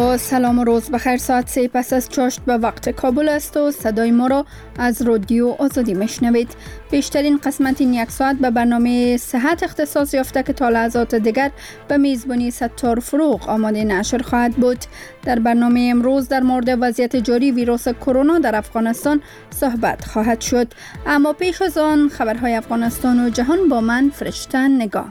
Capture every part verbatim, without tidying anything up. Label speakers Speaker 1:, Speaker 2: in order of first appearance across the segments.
Speaker 1: با سلام و روز بخیر. ساعت سه پس از چاشت به وقت کابل است و صدای ما را از رادیو آزادی میشنوید. بیشترین قسمت این یک ساعت به برنامه صحت اختصاص یافته که تا لحظات دیگر به میزبانی ستار فروغ آماده نشر خواهد بود. در برنامه امروز در مورد وضعیت جاری ویروس کرونا در افغانستان صحبت خواهد شد، اما پیش از آن خبرهای افغانستان و جهان با من فرشته نگاه.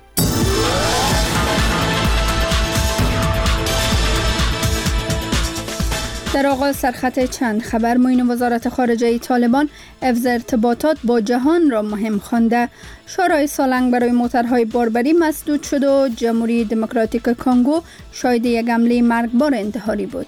Speaker 1: در آغاز سرخط چند خبر. معین وزارت خارجه طالبان حفظ ارتباطات با جهان را مهم خوانده. شورای سالنگ برای موترهای باربری مسدود شد و جمهوری دموکراتیک کنگو شاهد یک حمله مرگبار انتحاری بود.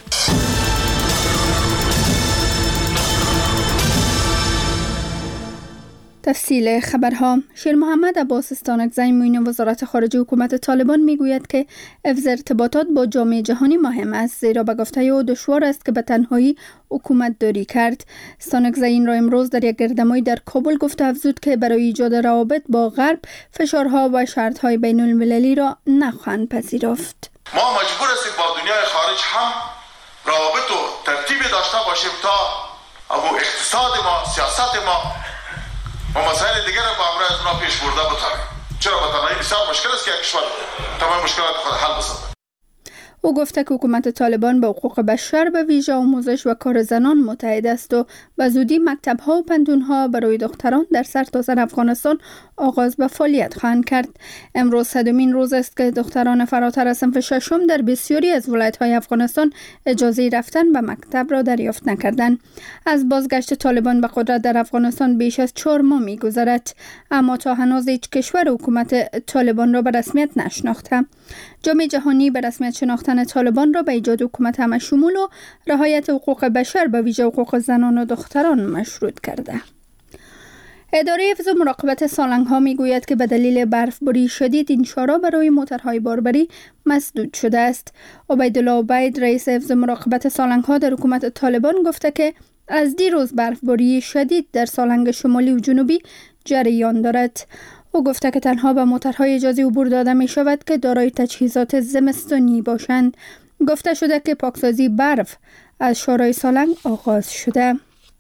Speaker 1: تفصیل خبرها. شیر محمد عباس استانکزی معین وزارت خارجه حکومت طالبان میگوید که حفظ ارتباطات با جامعه جهانی مهم است، زیرا به گفته او دشوار است که به تنهایی حکومت داری کرد. استانکزی این را امروز در یک گردهمایی در کابل گفته افزود که برای ایجاد روابط با غرب فشارها و شرطهای بین المللی را نخواهند پذیرفت.
Speaker 2: ما مجبور هستیم با دنیای خارج هم روابط و ترتیبی داشته باشیم تا ابو اقتصاد ما، سیاست ما و مسائل دیگر را با امروز اونا پیش برده بتوانیم. چرا به تنهایی بسیار مشکل است که یک کشور تمام مشکلات خود حل بسازد.
Speaker 1: او گفته که حکومت طالبان به حقوق بشر به ویژه آموزش و کار زنان متحد است و به زودی مکتب‌ها و پنتون‌ها برای دختران در سرتاسر افغانستان آغاز به فعالیت خواهند کرد. امروز صدمین روز است که دختران فراتر از صنف ششم در بسیاری از ولایت‌های افغانستان اجازه رفتن به مکتب را دریافت نکردند. از بازگشت طالبان به قدرت در افغانستان بیش از چهار ماه می‌گذرد، اما تا هنوز هیچ کشور حکومت طالبان را به رسمیت نشناخته. جامعه جهانی به رسمیت شناختن طالبان را به ایجاد حکومت همه‌شمول و رعایت حقوق بشر به ویژه حقوق زنان و دختران مشروط کرده. اداره حفظ و مراقبت سالنگ ها می گوید که به دلیل برفباری شدید این شارع برای موترهای باربری مسدود شده است. عبیدالله عبید رئیس حفظ و مراقبت سالنگ ها در حکومت طالبان گفته که از دیروز برفباری شدید در سالنگ شمالی و جنوبی جریان دارد. او گفته که تنها به موترهای اجازه عبور داده می شود که دارای تجهیزات زمستانی باشند. گفته شده که پاکسازی برف از شورای سالنگ آغاز شده.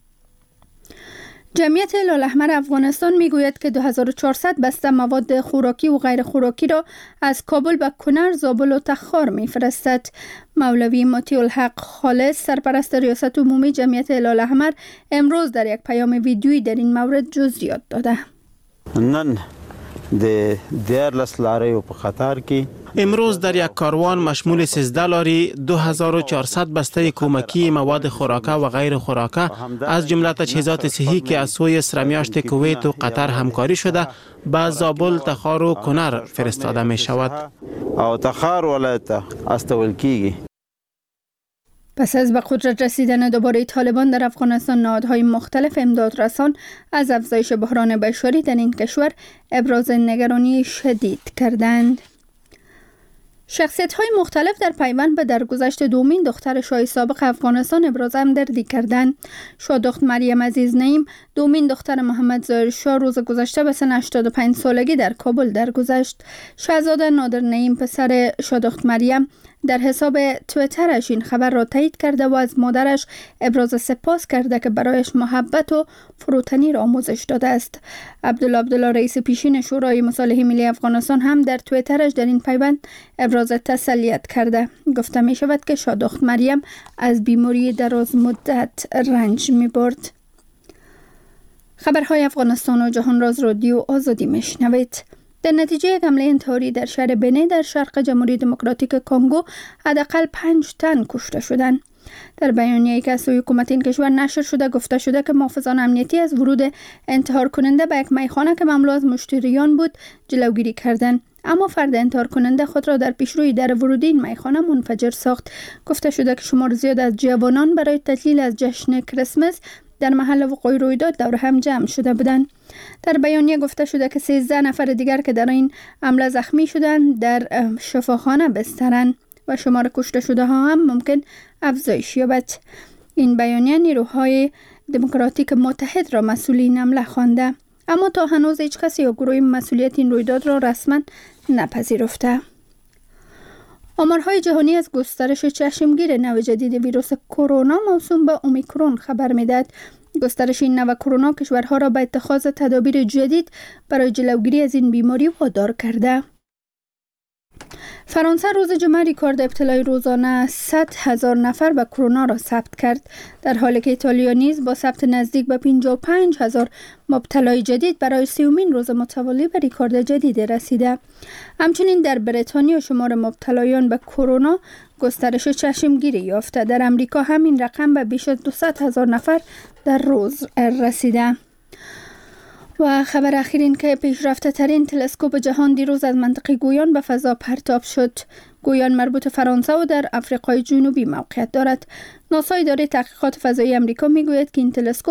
Speaker 1: جمعیت هلال احمر افغانستان میگوید که دو هزار و چهارصد بسته مواد خوراکی و غیر خوراکی را از کابل به کنر، زابل و تخار میفرستد. مولوی مطیع الحق خالص سرپرست ریاست عمومی جمعیت هلال احمر امروز در یک پیام ویدیویی در این مورد جزئیات داده.
Speaker 3: نن د دیارلس لاریو په خطر کې
Speaker 4: امروز در یک کاروان مشمول سیزده لاری دو هزار و چهارصد بسته کمکی مواد خوراکه و غیر خوراکه از جمله تجهیزات صحی که از سوی سرمیاشت کویت و قطر همکاری شده به زابل، تخار و کنر فرستاده می شود.
Speaker 3: او تخار ولایت استول کیږي.
Speaker 1: پس از به قدرت رسیدن دوباره طالبان در افغانستان، نهادهای مختلف امدادرسان از افزایش بحران بشری در این کشور ابراز نگرانی شدید کردند. شخصیت‌های مختلف در پیوند به درگذشت دومین دختر شاه سابق افغانستان ابراز همدردی کردند. شاهدخت مریم عزیز نعیم، دومین دختر محمد ظاهر شاه، روز گذشته به سن هشتاد و پنج سالگی در کابل درگذشت. شاهزاده نادر نعیم پسر شاهدخت مریم در حساب توییترش این خبر را تایید کرده و از مادرش ابراز سپاس کرده که برایش محبت و فروتنی را آموزش داده است. عبدالله عبدالله رئیس پیشین شورای مصالحه ملی افغانستان هم در توییترش در این پیوند ابراز تسلیت کرده. گفته می شود که شاهدخت مریم از بیماری دراز مدت رنج می برد. خبرهای افغانستان و جهان را از رادیو آزادی می شنوید. در نتیجه یک حمله انتحاری در شهر بنه در شرق جمهوری دموکراتیک کنگو حداقل پنج تن کشته شدند. در بیانیه‌ای که از سوی حکومت این کشور نشر شده گفته شده که محافظان امنیتی از ورود انتحار کننده به یک میخانه که مملو از مشتریان بود جلوگیری کردند، اما فرد انتحار کننده خود را در پیشروی در ورودی این میخانه منفجر ساخت. گفته شده که شمار زیاد از جوانان برای تحلیل از جشن کریسمس در محل وقوع رویداد دور هم جمع شده بودند. در بیانیه گفته شده که سیزده نفر دیگر که در این حمله زخمی شدند در شفاخانه بسترند و شمار کشته شده ها هم ممکن افزایش یابد. این بیانیه نیروهای دموکراتیک متحد را مسئول این حمله خوانده، اما تا هنوز هیچ کسی یا گروهی مسئولیت این رویداد را رسما نپذیرفته. آمارهای جهانی از گسترش چشمگیر نوع جدید ویروس کرونا موسوم به اومیکرون خبر می‌دهد. گسترش این نوع کرونا کشورها را به اتخاذ تدابیر جدید برای جلوگیری از این بیماری وادار کرده. فرانسه روز جمعه ریکورد ابتلای روزانه صد هزار نفر به کرونا را ثبت کرد، در حالی که ایتالیا نیز با ثبت نزدیک به پنجاه و پنج هزار مبتلای جدید برای سیومین روز متوالی به ریکورد جدید رسیده. همچنین در بریتانیا شمار مبتلایان به کرونا گسترش چشمگیری یافته. در امریکا همین رقم به بیش از دویست هزار نفر در روز رسیده. و خبر اخیر این که پیشرفته ترین تلسکوپ جهان دیروز از منطقه گویان به فضا پرتاب شد. گویان مربوط فرانسه و در آفریقای جنوبی موقعیت دارد. ناسا اداره تحقیقات فضایی امریکا میگوید که این تلسکوپ